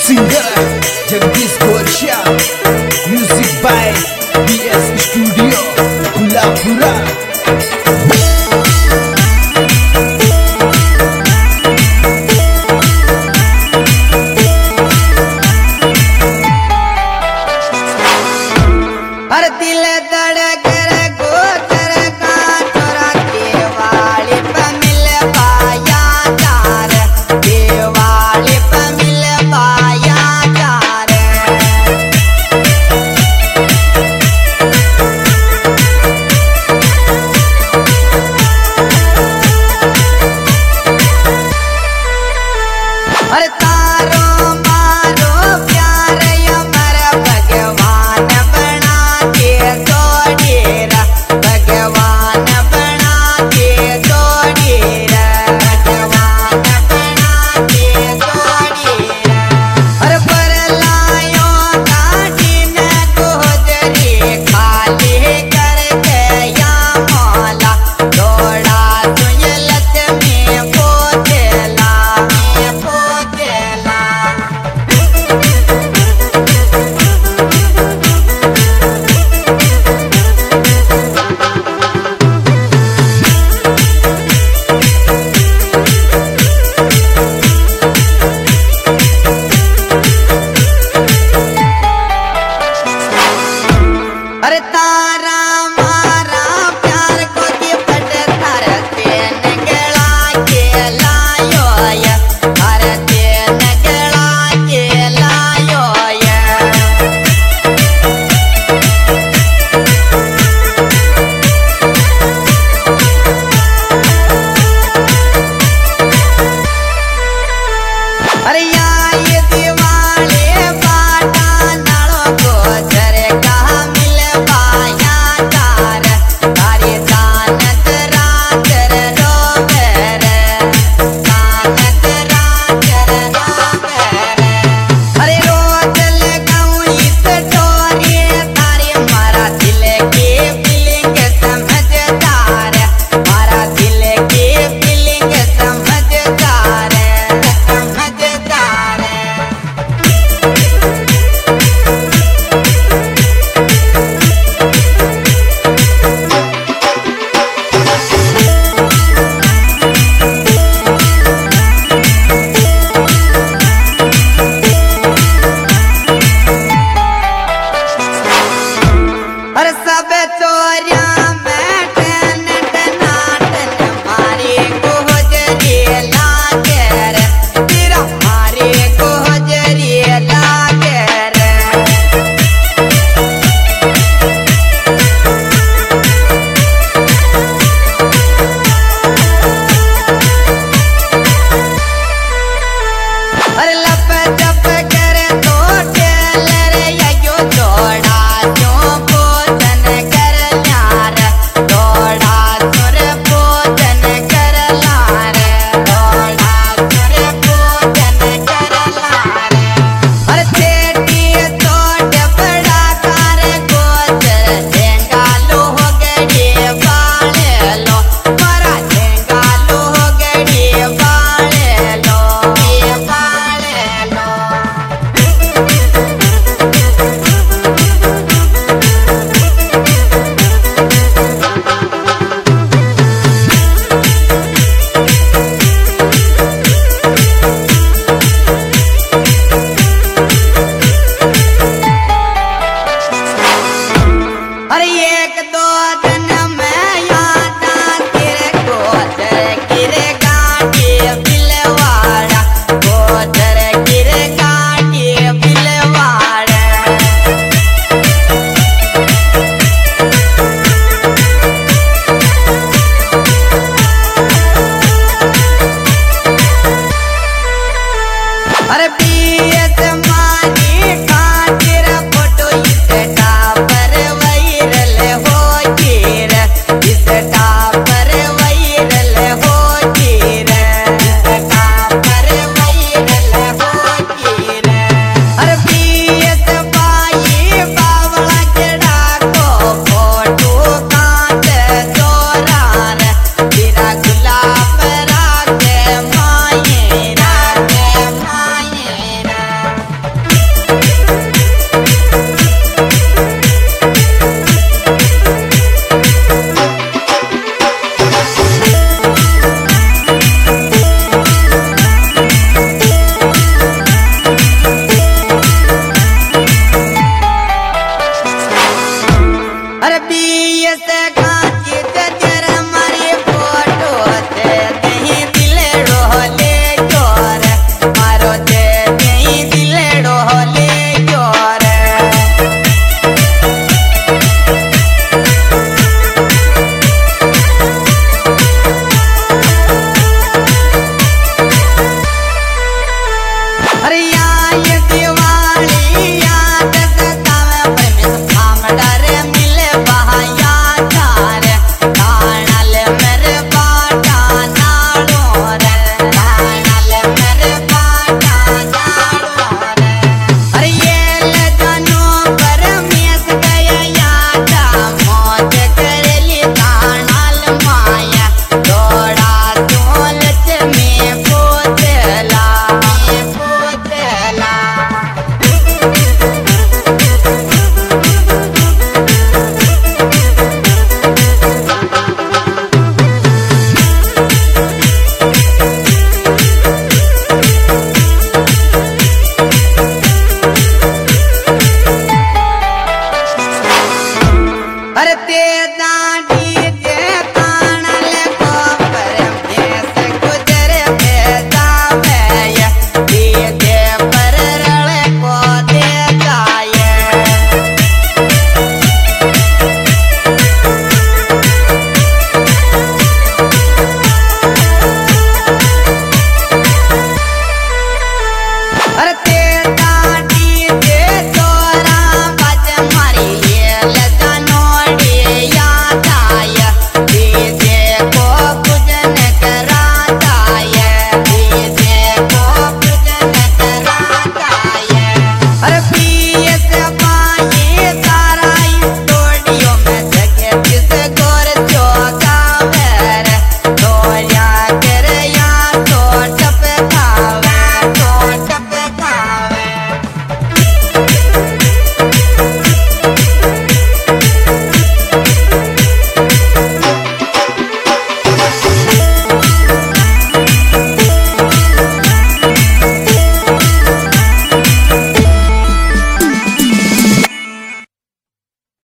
Singer Jagdish Gorashiya, music by BS studio Kolhapura. हर दिल धड़क गोचर का तोरा केवाली पे मिल पाया चार, केवाली पे मिल पाया चार। हर तारो मारो प्यार अमर भगवान बना के जोड़ेरा, भगवान बना के जोड़ेरा, भगवान बना के जोड़ेरा। हर परलायो काटी न गोजरी खाली करके या मौला, दौड़ा तुझे लत में पोतेला, में पोतेला। अरे तारा मारा प्यार को दिपट धरते नगला के लायो या, धरते नगला के लायो या। अरे ये दिवाले बाटा नालो गोचर कहा मिल पाया चार, तारी दानत रातर रोबर, दानत रातर रोबर। अरे रोज लगाऊं इस टोरी, तारी मारा दिल की फीलिंग समझदार, मारा दिल की फीलिंग समझदार, समझदार। हर सब चोरिया में टन टनाटन मारे गोजरी लागे रे, तेरा मारे गोजरी लागे रे। अरे लप जप करे तो टेलर यो जोड़ा क्यों भोजन कर लार, जोड़ा सुर भोजन कर लार, जोड़ा सुर भोजन कर लार। अरे चेटी तोड़ बड़ा कार गोचर, झेंगा लो हो गड़ी बाले लो, मारा झेंगा लो हो गड़ी बाले लो, ये बाले लो। अरे एक दो दिन में याद तेरे गोचर गिरे गाड़ी बिलवाड़ा, गोचर गिरे गाड़ी बिलवाड़ा। अरे BS